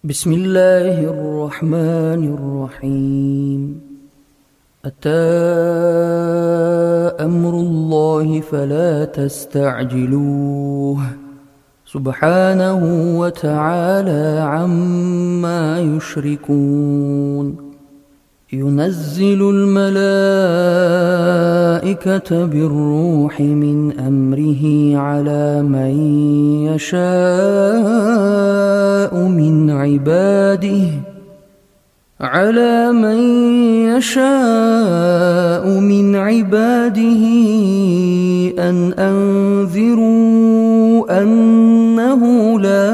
بسم الله الرحمن الرحيم. أتى أمر الله فلا تستعجلوه سبحانه وتعالى عما يشركون. ينزل الملائكة بالروح من أمره على من يشاء من عباده أن أنذروا أنه لا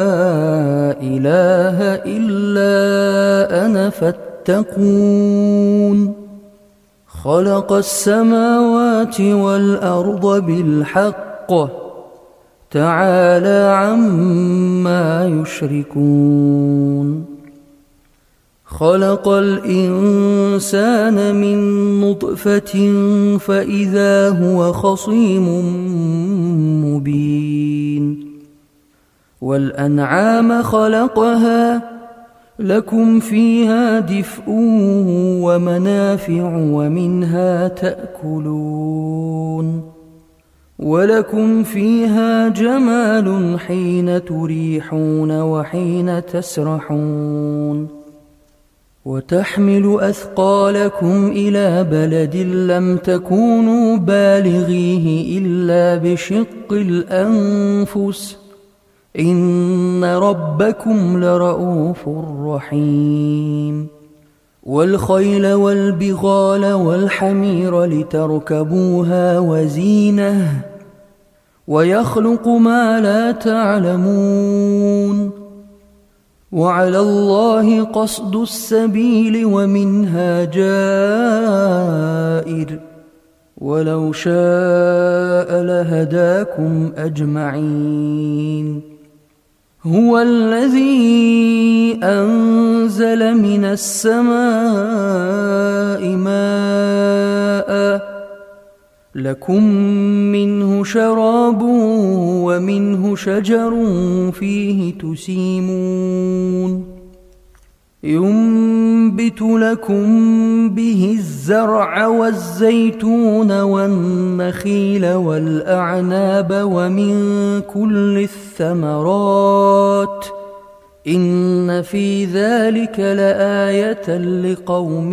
إله إلا أنا فاتقون. خلق السماوات والأرض بالحق تعالى عما يشركون. خلق الإنسان من نطفة فإذا هو خصيم مبين. والأنعام خلقها لكم فيها دفء ومنافع ومنها تأكلون. ولكم فيها جمال حين تريحون وحين تسرحون. وتحمل أثقالكم إلى بلد لم تكونوا بالغيه إلا بشق الأنفس إن ربكم لرؤوف رحيم. والخيل والبغال والحمير لتركبوها وزينة ويخلق ما لا تعلمون. وعلى الله قصد السبيل ومنها جائر ولو شاء لهداكم أجمعين. هو الذي أنزل من السماء ماء لكم منه شراب ومنه شجر فيه تسيمون. ينبت لكم به الزرع والزيتون والنخيل والأعناب ومن كل الثمرات إن في ذلك لآية لقوم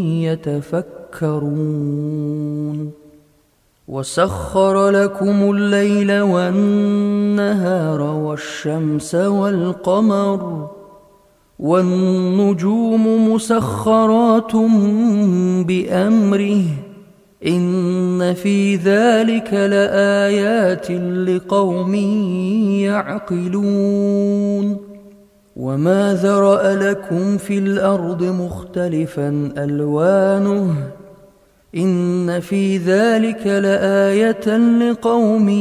يتفكرون. وسخر لكم الليل والنهار والشمس والقمر والنجوم مسخرات بأمره إن في ذلك لآيات لقوم يعقلون. وما ذرأ لكم في الأرض مختلفا ألوانه إن في ذلك لآية لقوم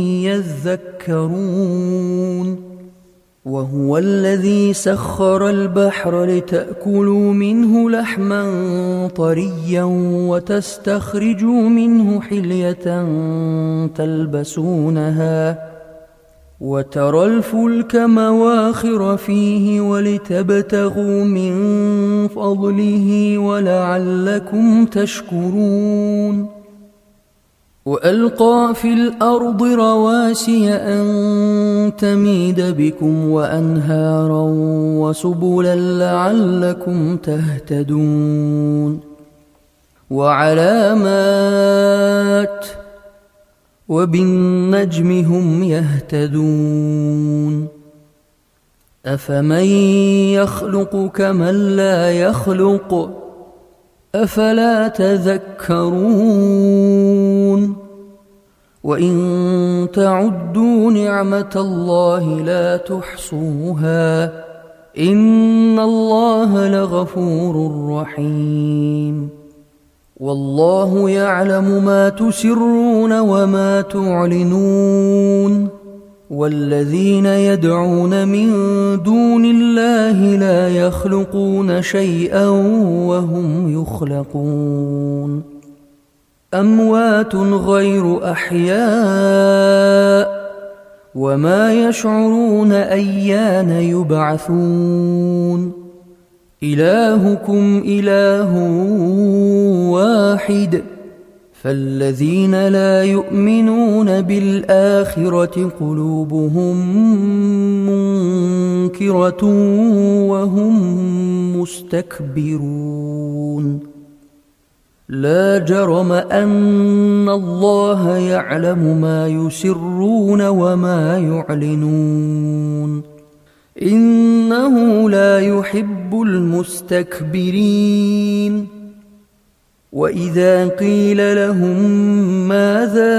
يذكرون. وهو الذي سخر البحر لتأكلوا منه لحما طريا وتستخرجوا منه حلية تلبسونها وترى الفلك مواخر فيه ولتبتغوا من فضله ولعلكم تشكرون. وألقى في الأرض رواسي أن تميد بكم وأنهارا وسبلا لعلكم تهتدون. وعلامات وبالنجم هم يهتدون. أفمن يخلق كمن لا يخلق أفلا تذكرون. وإن تعدوا نعمة الله لا تحصوها إن الله لغفور رحيم. والله يعلم ما تسرون وما تعلنون. والذين يدعون من دون الله لا يخلقون شيئا وهم يخلقون. أموات غير أحياء وما يشعرون أيان يبعثون إلهكم إله واحد فالذين لا يؤمنون بالآخرة قلوبهم منكرة وهم مستكبرون لا جرم أن الله يعلم ما يسرون وما يعلنون إنه لا يحب المستكبرين وإذا قيل لهم ماذا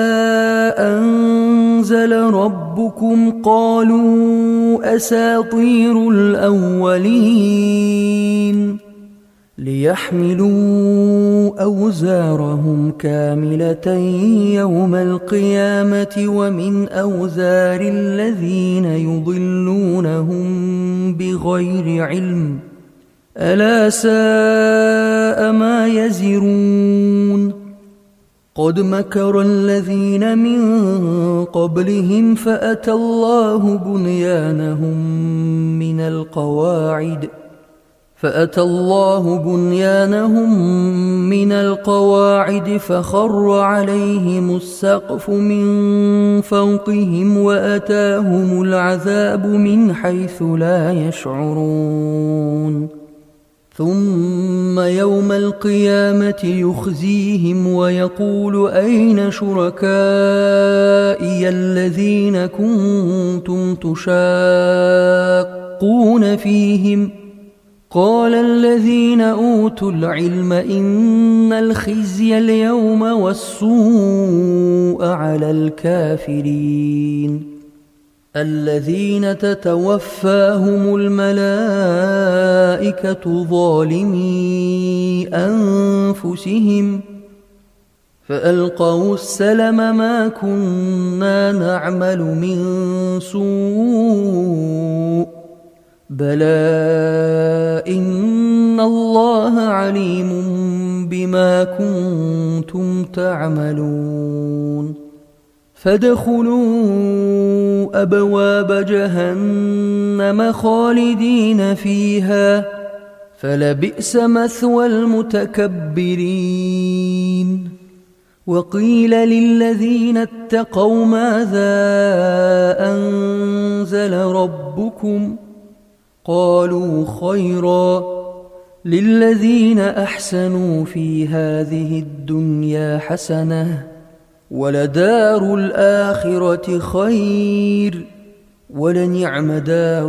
أنزل ربكم قالوا أساطير الأولين ليحملوا أوزارهم كاملة يوم القيامة ومن أوزار الذين يضلونهم بغير علم ألا ساء ما يزرون قد مكر الذين من قبلهم فأتى الله بنيانهم من القواعد فخر عليهم السقف من فوقهم وأتاهم العذاب من حيث لا يشعرون ثم يوم القيامة يخزيهم ويقول أين شركائي الذين كنتم تشاقون فيهم قال الذين أوتوا العلم إن الخزي اليوم والسوء على الكافرين الذين تتوفاهم الملائكة ظالمي أنفسهم فألقوا السلم ما كنا نعمل من سوء بلى إن الله عليم بما كنتم تعملون فادخلوا أبواب جهنم خالدين فيها فلبئس مثوى المتكبرين وقيل للذين اتقوا ماذا أنزل ربكم قالوا خيرا للذين أحسنوا في هذه الدنيا حسنة ولدار الآخرة خير ولنعم دار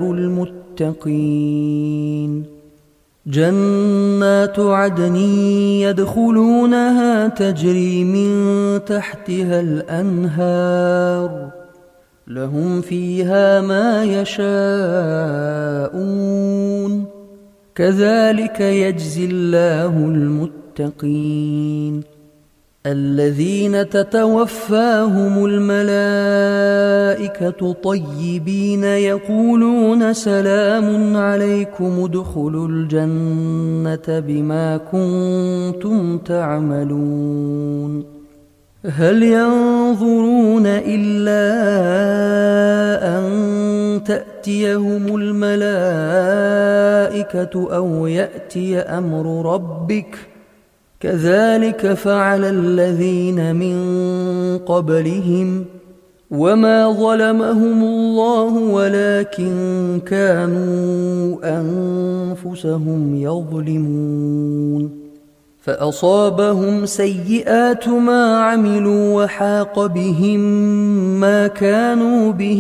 المتقين جنات عدن يدخلونها تجري من تحتها الأنهار لهم فيها ما يشاءون كذلك يجزي الله المتقين الذين تتوفاهم الملائكة طيبين يقولون سلام عليكم ادخلوا الجنة بما كنتم تعملون هل ينظرون إلا أن تأتيهم الملائكة أو يأتي أمر ربك كذلك فعل الذين من قبلهم وما ظلمهم الله ولكن كانوا أنفسهم يظلمون فأصابهم سيئات ما عملوا وحاق بهم ما كانوا به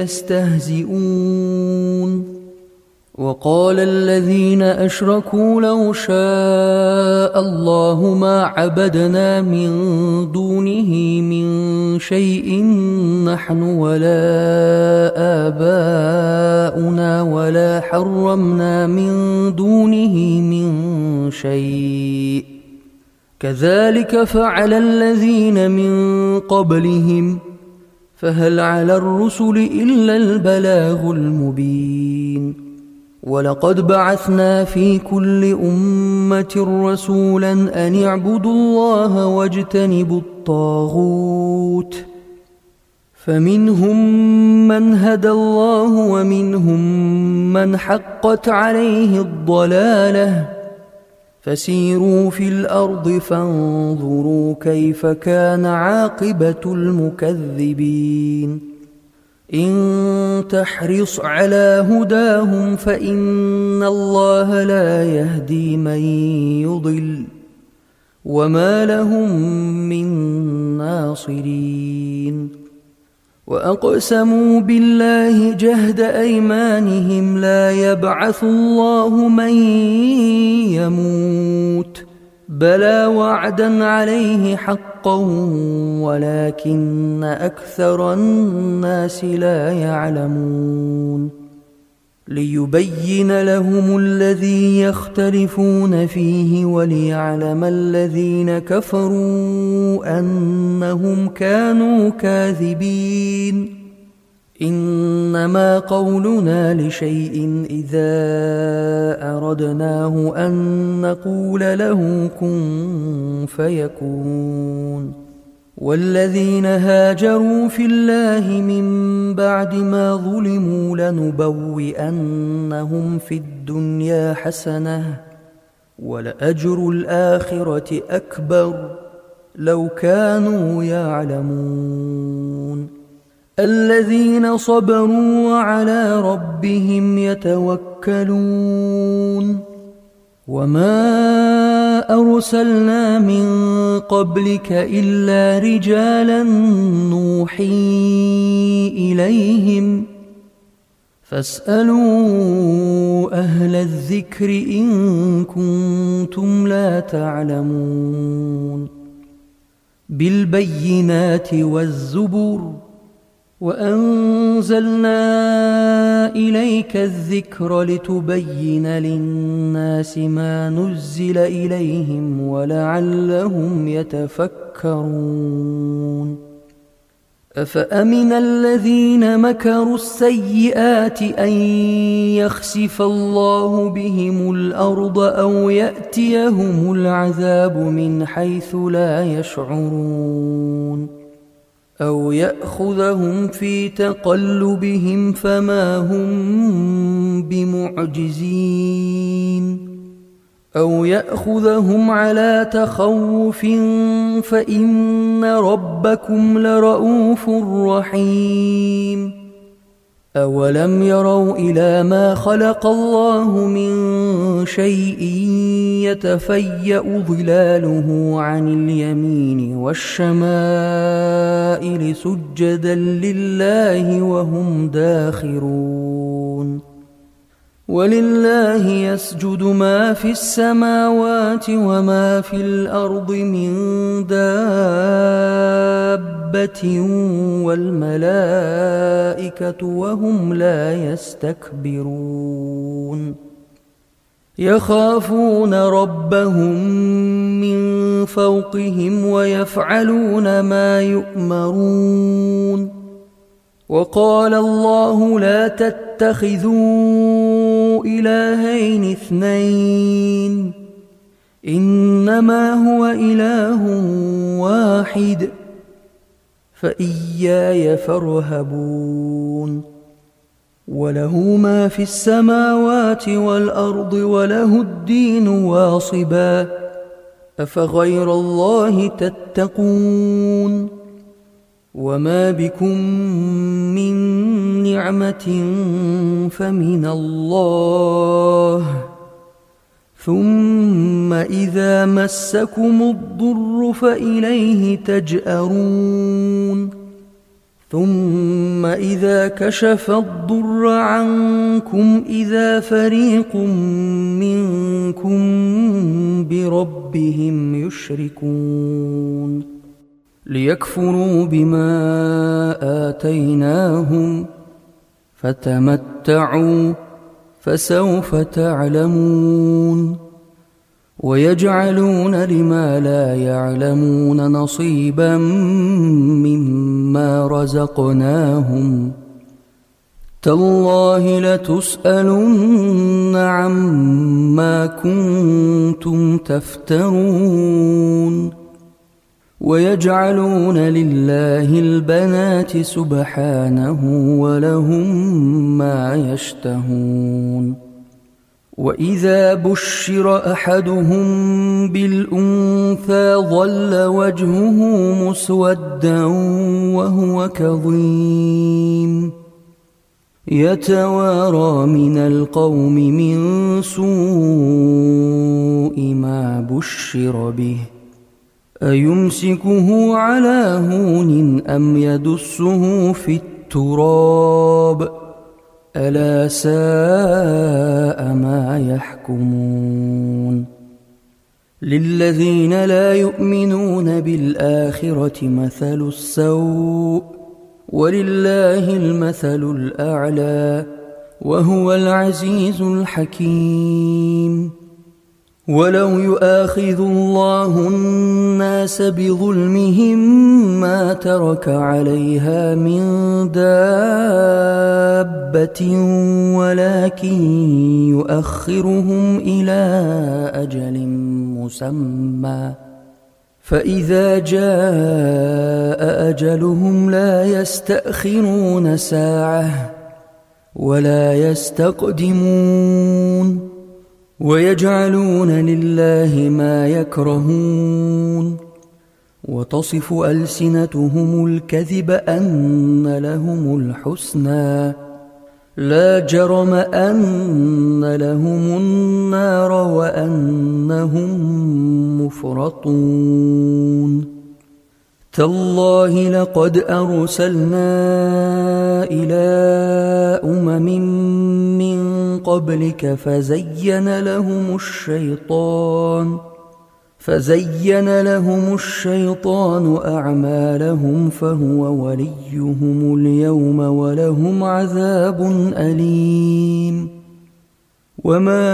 يستهزئون وقال الذين أشركوا لو شاء الله ما عبدنا من دونه من شيء نحن ولا آباؤنا ولا حرمنا من دونه من شيء كذلك فعل الذين من قبلهم فهل على الرسل إلا البلاغ المبين ولقد بعثنا في كل أمة رسولا أن اعبدوا الله واجتنبوا الطاغوت فمنهم من هدى الله ومنهم من حقت عليه الضلالة فسيروا في الأرض فانظروا كيف كان عاقبة المكذبين إن تحرص على هداهم فإن الله لا يهدي من يضل وما لهم من ناصرين وأقسموا بالله جهد أيمانهم لا يبعث الله من يموت بلى وعدا عليه حقا ولكن أكثر الناس لا يعلمون ليبين لهم الذي يختلفون فيه وليعلم الذين كفروا أنهم كانوا كاذبين إنما قولنا لشيء إذا أردناه أن نقول له كن فيكون والذين هاجروا في الله من بعد ما ظلموا لنبوئنهم في الدنيا حسنة ولأجر الآخرة أكبر لو كانوا يعلمون الذين صبروا وعلى ربهم يتوكلون وما أرسلنا من قبلك إلا رجالا نوحي إليهم فاسألوا أهل الذكر إن كنتم لا تعلمون بالبينات والزبر وأنزلنا إليك الذكر لتبين للناس ما نزل إليهم ولعلهم يتفكرون أفأمن الذين مكروا السيئات أن يخسف الله بهم الأرض أو يأتيهم العذاب من حيث لا يشعرون أو يأخذهم في تقلبهم فما هم بمعجزين أو يأخذهم على تخوف فإن ربكم لرؤوف رحيم أولم يروا إلى ما خلق الله من شيء يتفيأ ظلاله عن اليمين والشمائل سجدا لله وهم داخرون ولله يسجد ما في السماوات وما في الأرض من دابة والملائكة وهم لا يستكبرون يخافون ربهم من فوقهم ويفعلون ما يؤمرون وقال الله لا تتخذوا إلهين اثنين إنما هو إله واحد فإياي فارهبون وله ما في السماوات والأرض وله الدين واصبا أفغير الله تتقون وما بكم من نعمة فمن الله ثم إذا مسكم الضر فإليه تجأرون ثم إذا كشف الضر عنكم إذا فريق منكم بربهم يشركون ليكفروا بما آتيناهم فتمتعوا فسوف تعلمون ويجعلون لما لا يعلمون نصيبا مما رزقناهم تالله لتسألن عما كنتم تفترون ويجعلون لله البنات سبحانه ولهم ما يشتهون وإذا بشر أحدهم بالأنثى ظل وجهه مسودا وهو كظيم يتوارى من القوم من سوء ما بشر به أيمسكه على هون أم يدسه في التراب ألا ساء ما يحكمون للذين لا يؤمنون بالآخرة مثل السوء ولله المثل الأعلى وهو العزيز الحكيم ولو يؤاخذ الله الناس بظلمهم ما ترك عليها من دابة ولكن يؤخرهم إلى أجل مسمى فإذا جاء أجلهم لا يستأخرون ساعة ولا يستقدمون ويجعلون لله ما يكرهون وتصف ألسنتهم الكذب أن لهم الحسنى لا جرم أن لهم النار وأنهم مفرطون تالله لقد أرسلنا إلى من قبلك فزين لهم الشيطان أعمالهم فهو وليهم اليوم ولهم عذاب أليم وما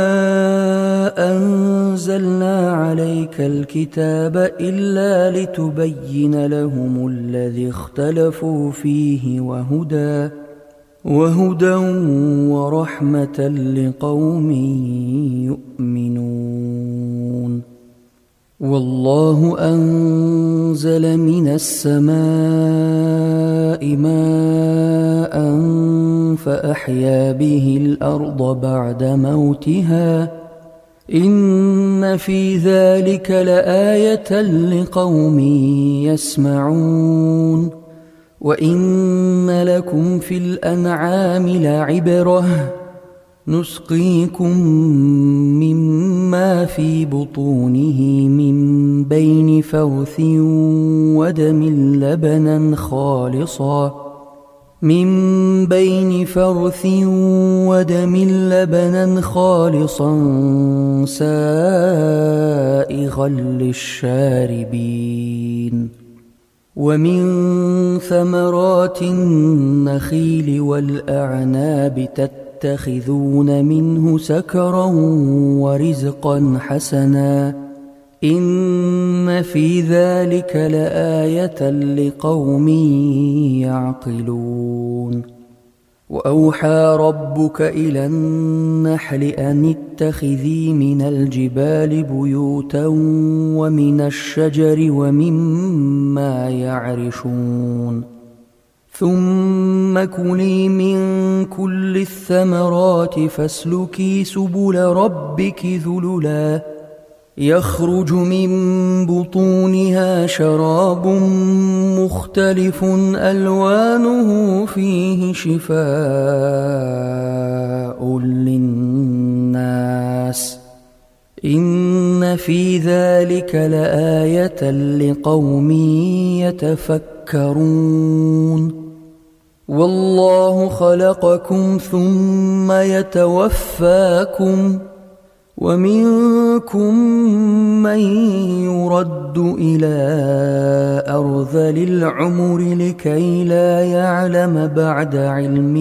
أنزلنا عليك الكتاب إلا لتبين لهم الذي اختلفوا فيه وهدى ورحمة لقوم يؤمنون والله أنزل من السماء ماء فأحيا به الأرض بعد موتها إن في ذلك لآية لقوم يسمعون وإن لكم في الأنعام لعبرة نسقيكم مما في بطونه من بين فرث ودم لبنا خالصا سائغا للشاربين ومن ثمرات النخيل والأعناب تتخذون منه سكرا ورزقا حسنا إن في ذلك لآية لقوم يعقلون وأوحى ربك إلى النحل أن اتخذي من الجبال بيوتا ومن الشجر ومما يعرشون ثم كلي من كل الثمرات فاسلكي سبل ربك ذللا يخرج من بطونها شراب مختلف ألوانه فيه شفاء للناس إن في ذلك لآية لقوم يتفكرون والله خلقكم ثم يتوفاكم ومنكم من يرد إلى أرذل العمر لكي لا يعلم بعد علم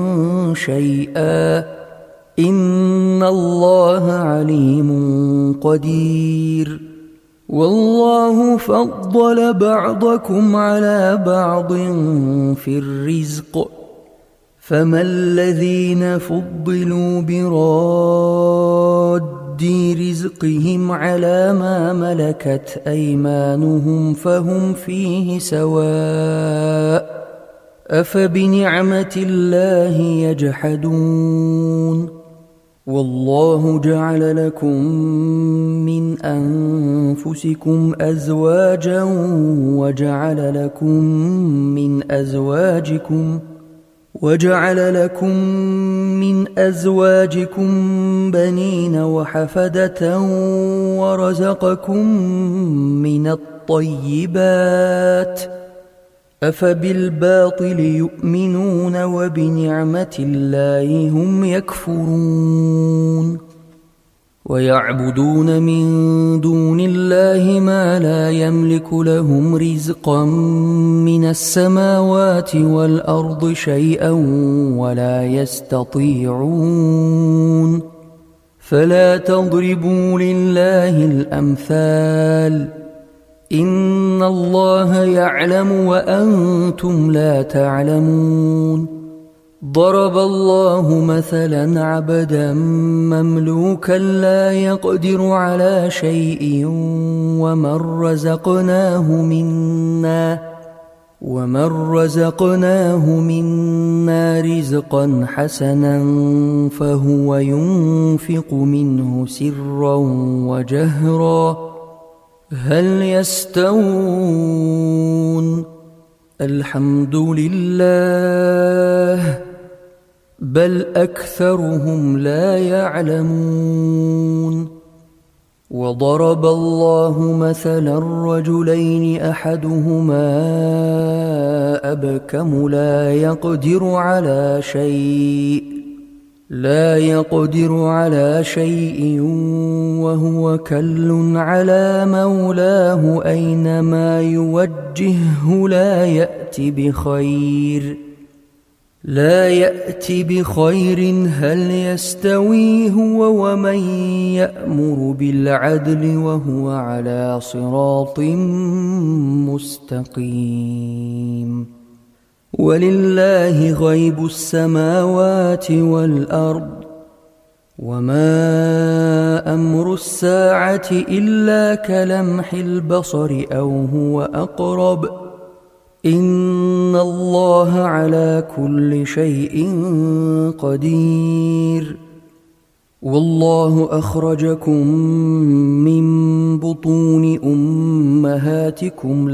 شيئا إن الله عليم قدير والله فضل بعضكم على بعض في الرزق فما الذين فضلوا براد بمرد رزقهم على ما ملكت أيمانهم فهم فيه سواء أفبنعمة الله يجحدون والله جعل لكم من أنفسكم أزواجا وجعل لكم من أزواجكم بنين وحفدة ورزقكم من الطيبات أفبالباطل يؤمنون وبنعمة الله هم يكفرون ويعبدون من دون الله ما لا يملك لهم رزقا من السماوات والأرض شيئا ولا يستطيعون فلا تضربوا لله الأمثال إن الله يعلم وأنتم لا تعلمون ضرب الله مثلا عبدا مملوكا لا يقدر على شيء ومن رزقناه منا رزقا حسنا فهو ينفق منه سرا وجهرا هل يستوون الحمد لله بل أكثرهم لا يعلمون وضرب الله مثلا رجلين أحدهما أبكم لا يقدر على شيء وهو كل على مولاه أينما يوجهه لا يأتي بخير هل يستوي هو ومن يأمر بالعدل وهو على صراط مستقيم ولله غيب السماوات والأرض وما أمر الساعة إلا كلمح البصر أو هو أقرب إن الله على كل شيء قدير والله أخرجكم من بطون أمهاتكم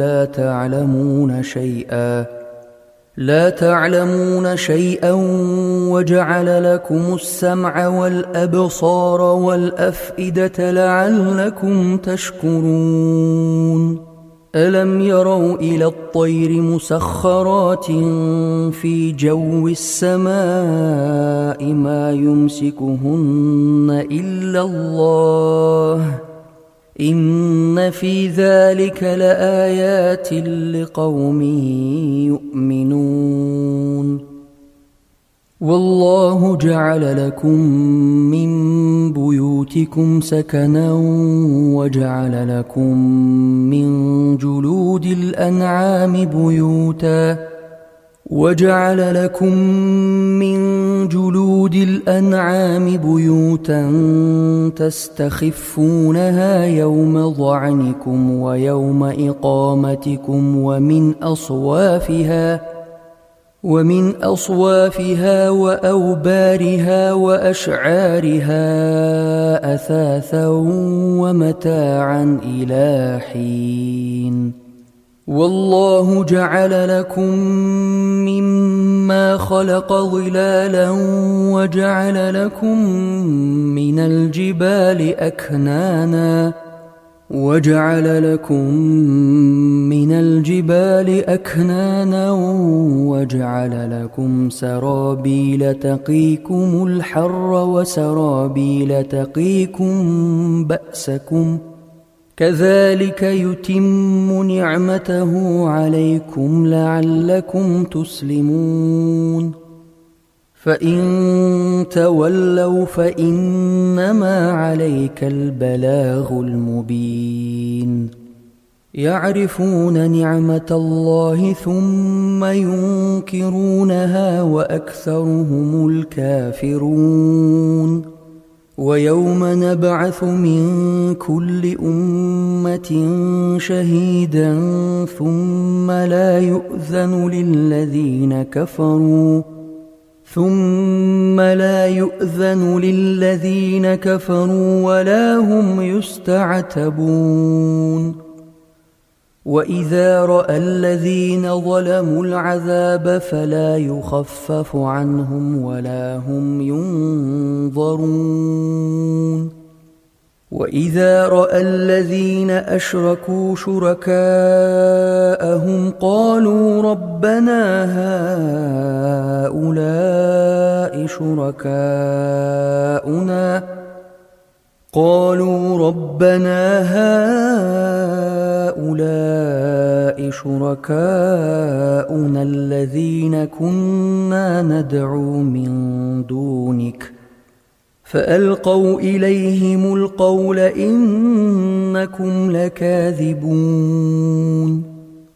لا تعلمون شيئا وجعل لكم السمع والأبصار والأفئدة لعلكم تشكرون ألم يروا إلى الطير مسخرات في جو السماء ما يمسكهن إلا الله إن في ذلك لآيات لقوم يؤمنون والله جعل لكم من بيوتكم سكنا وجعل لكم من جلود الأنعام بيوتا تستخفونها يوم ظعنكم ويوم إقامتكم ومن أصوافها وأوبارها وأشعارها أثاثا ومتاعا إلى حين والله جعل لكم مما خلق ظلالا وجعل لكم من الجبال أكنانا وجعل لكم سرابيل تقيكم الحر وسرابيل تقيكم بأسكم كذلك يتم نعمته عليكم لعلكم تسلمون فإن تولوا فإنما عليك البلاغ المبين يعرفون نعمة الله ثم ينكرونها وأكثرهم الكافرون ويوم نبعث من كل أمة شهيدا ثم لا يؤذن للذين كفروا ولا هم يستعتبون وإذا رأى الذين ظلموا العذاب فلا يخفف عنهم ولا هم ينظرون وإذا رأى الذين أشركوا شركاءهم قالوا ربنا هؤلاء شركاؤنا الذين كنا ندعو من دونك فألقوا إليهم القول إنكم لكاذبون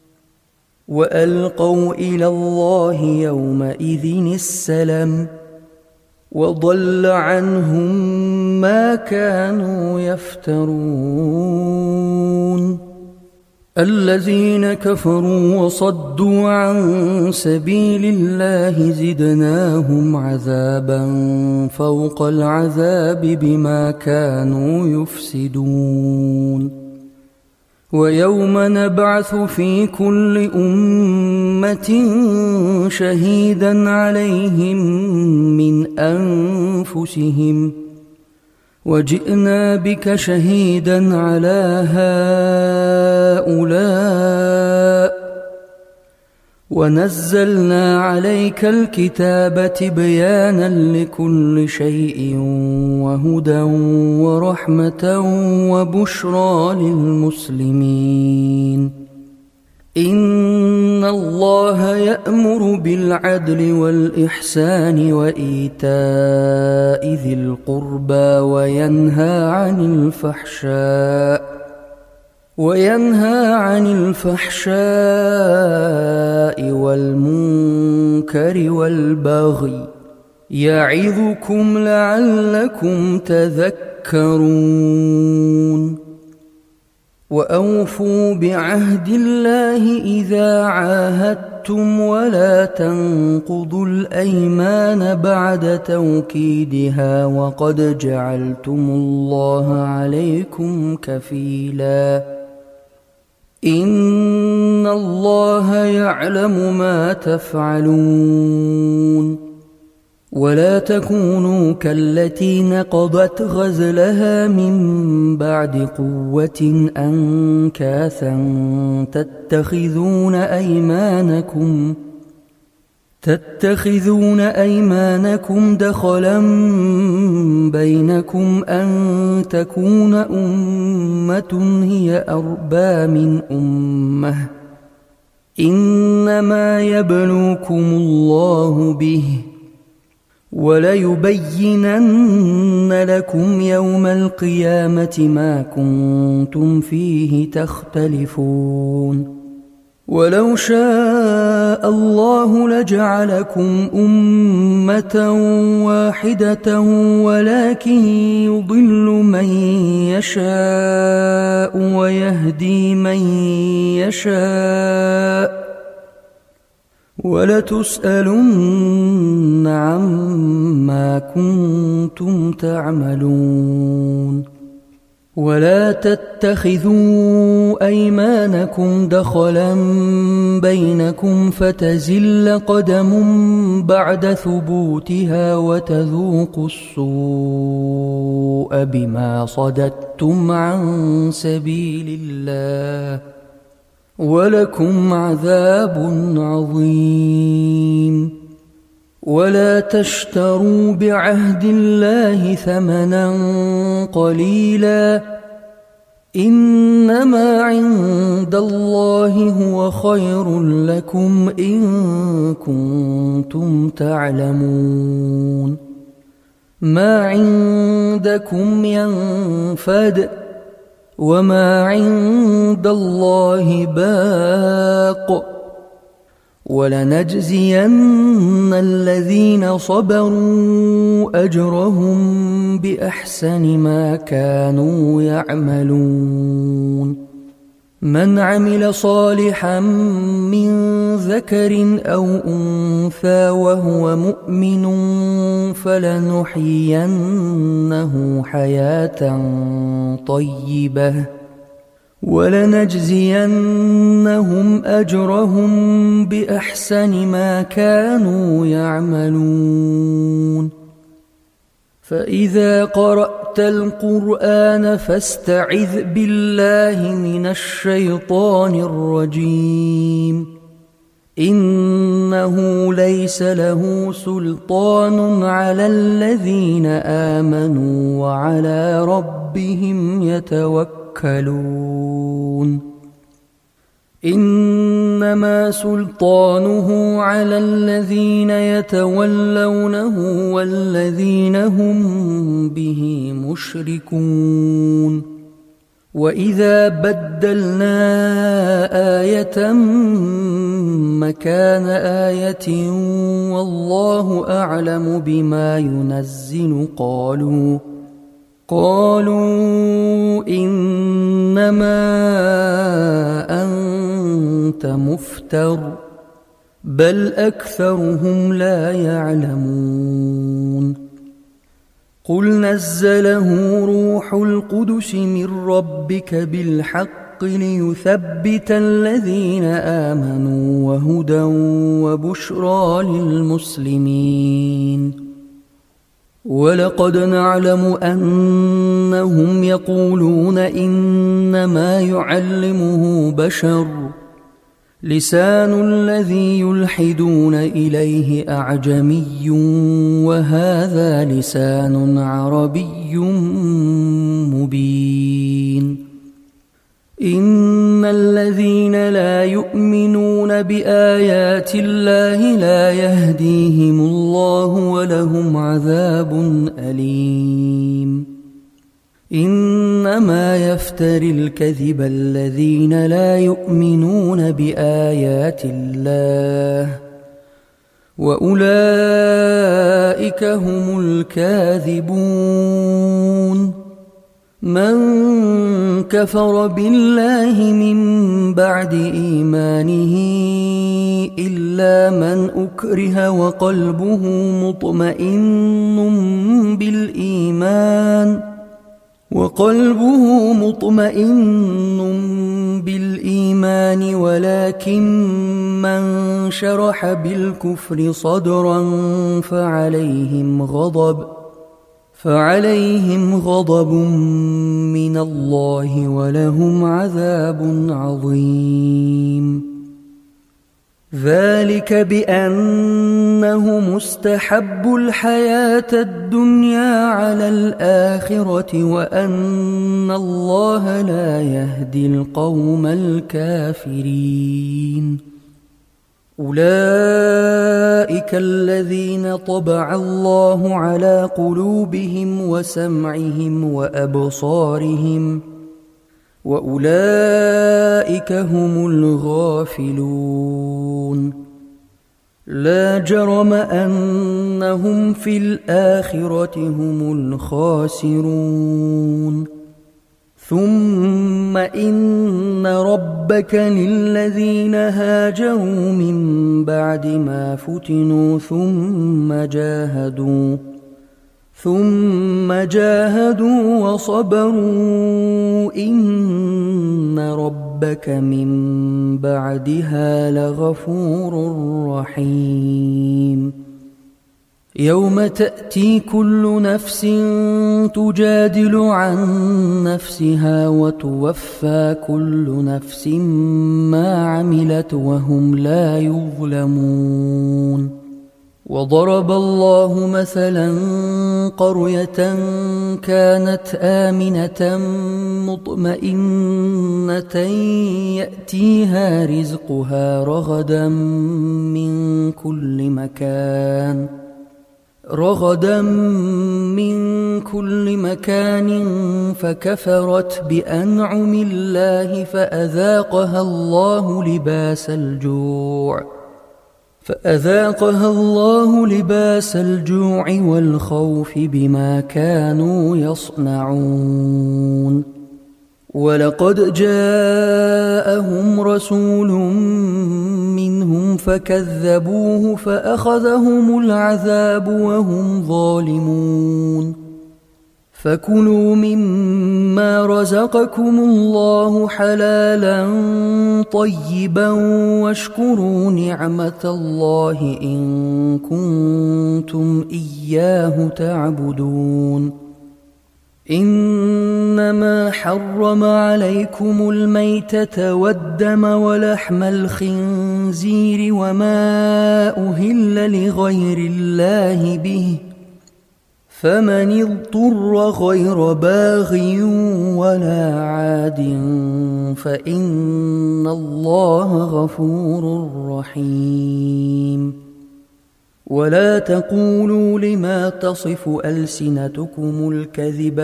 وألقوا إلى الله يومئذ السلم وضل عنهم ما كانوا يفترون الذين كفروا وصدوا عن سبيل الله زدناهم عذابا فوق العذاب بما كانوا يفسدون ويوم نبعث في كل أمة شهيدا عليهم من أنفسهم وجئنا بك شهيدا على هؤلاء ونزلنا عليك الكتاب تبيانا لكل شيء وهدى ورحمة وبشرى للمسلمين إن الله يأمر بالعدل والإحسان وإيتاء ذي القربى وينهى عن الفحشاء والمنكر والبغي يعظكم لعلكم تذكرون وأوفوا بعهد الله إذا عاهدتم ولا تنقضوا الأيمان بعد توكيدها وقد جعلتم الله عليكم كفيلا إن الله يعلم ما تفعلون ولا تكونوا كالتي نقضت غزلها من بعد قوة أنكاثا تتخذون أيمانكم دخلا بينكم أن تكون أمة هي أربى من أمة إنما يبلوكم الله به وليبينن لكم يوم القيامة ما كنتم فيه تختلفون ولو شاء الله لجعلكم أمة واحدة ولكن يضل من يشاء ويهدي من يشاء ولتسألن عما كنتم تعملون ولا تتخذوا أيمانكم دخلا بينكم فتزل قدم بعد ثبوتها وتذوقوا السوء بما صددتم عن سبيل الله ولكم عذاب عظيم ولا تشتروا بعهد الله ثمنا قليلا إنما عند الله هو خير لكم إن كنتم تعلمون ما عندكم ينفد وما عند الله باق ولنجزين الذين صبروا أجرهم بأحسن ما كانوا يعملون من عمل صالحا من ذكر أو أنثى وهو مؤمن فلنحيينه حياة طيبة ولنجزينهم أجرهم بأحسن ما كانوا يعملون فإذا قرأت القرآن فاستعذ بالله من الشيطان الرجيم إنه ليس له سلطان على الذين آمنوا وعلى ربهم يتوكلون إنما سلطانه على الذين يتولونه والذين هم به مشركون وإذا بدلنا آية مكان آية والله أعلم بما ينزل قالوا إنما أنت مفتر بل أكثرهم لا يعلمون قل نزله روح القدس من ربك بالحق ليثبت الذين آمنوا وهدى وبشرى للمسلمين ولقد نعلم أنهم يقولون إنما يعلمه بشر لسان الذي يلحدون إليه أعجمي وهذا لسان عربي مبين إن الذين لا يؤمنون بآيات الله لا يهديهم الله ولهم عذاب أليم إنما يفتري الكذب الذين لا يؤمنون بآيات الله وأولئك هم الكاذبون من كفر بالله من بعد إيمانه إلا من أكره وقلبه مطمئن بالإيمان ولكن من شرح بالكفر صدرا فعليهم غضب من الله ولهم عذاب عظيم ذلك بأنه مستحب الحياة الدنيا على الآخرة وأن الله لا يهدي القوم الكافرين أولئك الذين طبع الله على قلوبهم وسمعهم وأبصارهم وأولئك هم الغافلون لا جرم أنهم في الآخرة هم الخاسرون ثم إن ربك للذين هاجروا من بعد ما فتنوا ثم جاهدوا وصبروا إن ربك من بعدها لغفور رحيم يوم تأتي كل نفس تجادل عن نفسها وتوفى كل نفس ما عملت وهم لا يظلمون وضرب الله مثلا قرية كانت آمنة مطمئنة يأتيها رزقها رغدا من كل مكان فكفرت بأنعم الله فأذاقها الله فأذاقها الله لباس الجوع والخوف بما كانوا يصنعون ولقد جاءهم رسول منهم فكذبوه فأخذهم العذاب وهم ظالمون فكلوا مما رزقكم الله حلالا طيبا واشكروا نعمة الله إن كنتم إياه تعبدون إنما حرم عليكم الميتة والدم ولحم الخنزير وما أهل لغير الله به فمن اضطر غير باغ ولا عاد فإن الله غفور رحيم ولا تقولوا لما تصف ألسنتكم الكذب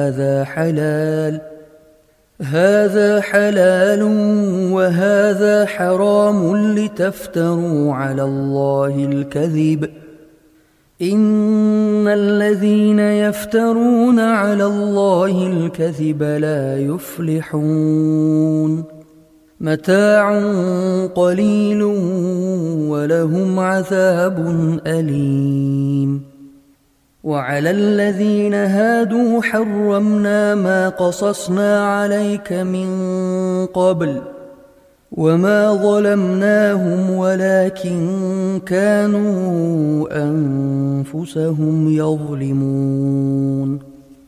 هذا حلال وهذا حرام لتفتروا على الله الكذب إن الذين يفترون على الله الكذب لا يفلحون متاع قليل ولهم عذاب أليم وعلى الذين هادوا حرمنا ما قصصنا عليك من قبل وما ظلمناهم ولكن كانوا أنفسهم يظلمون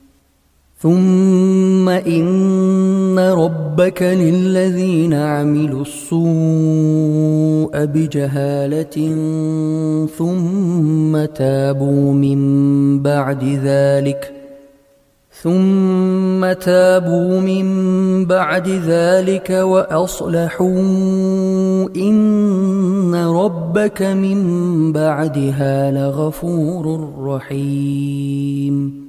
ثم إن ربك للذين عملوا السوء بجهالة ثم تابوا من بعد ذلك وأصلحوا إن ربك من بعدها لغفور رحيم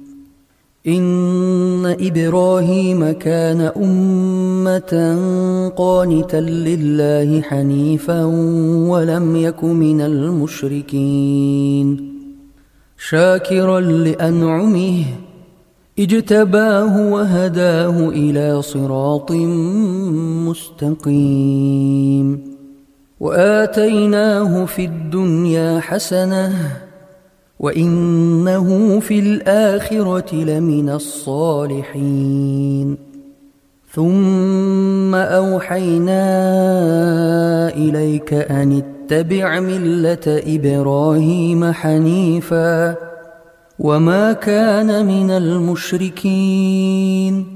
إن إبراهيم كان أمة قانتا لله حنيفا ولم يك من المشركين شاكرا لأنعمه اجتباه وهداه إلى صراط مستقيم وآتيناه في الدنيا حسنة وإنه في الآخرة لمن الصالحين ثم أوحينا إليك أن اتبع ملة إبراهيم حنيفا وما كان من المشركين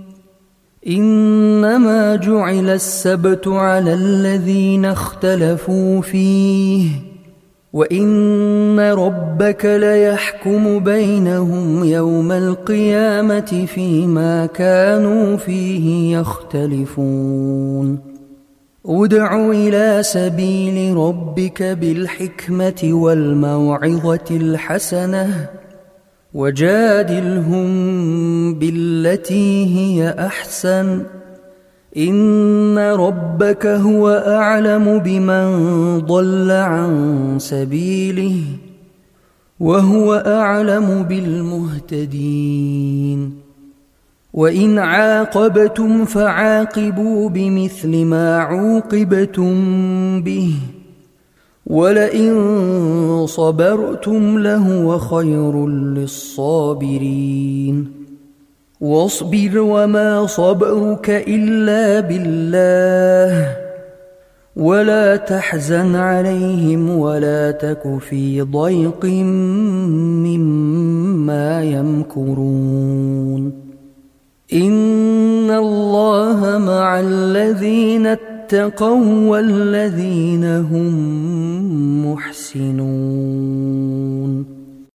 إنما جعل السبت على الذين اختلفوا فيه وإن ربك ليحكم بينهم يوم القيامة فيما كانوا فيه يختلفون ادع إلى سبيل ربك بالحكمة والموعظة الحسنة وجادلهم بالتي هي أحسن إن ربك هو أعلم بمن ضل عن سبيله وهو أعلم بالمهتدين وإن عاقبتم فعاقبوا بمثل ما عوقبتم به ولئن صبرتم لهو خير للصابرين واصبر وما صبرك إلا بالله ولا تحزن عليهم ولا تك في ضيق مما يمكرون إن الله مع الذين اتقوا والذين هم محسنون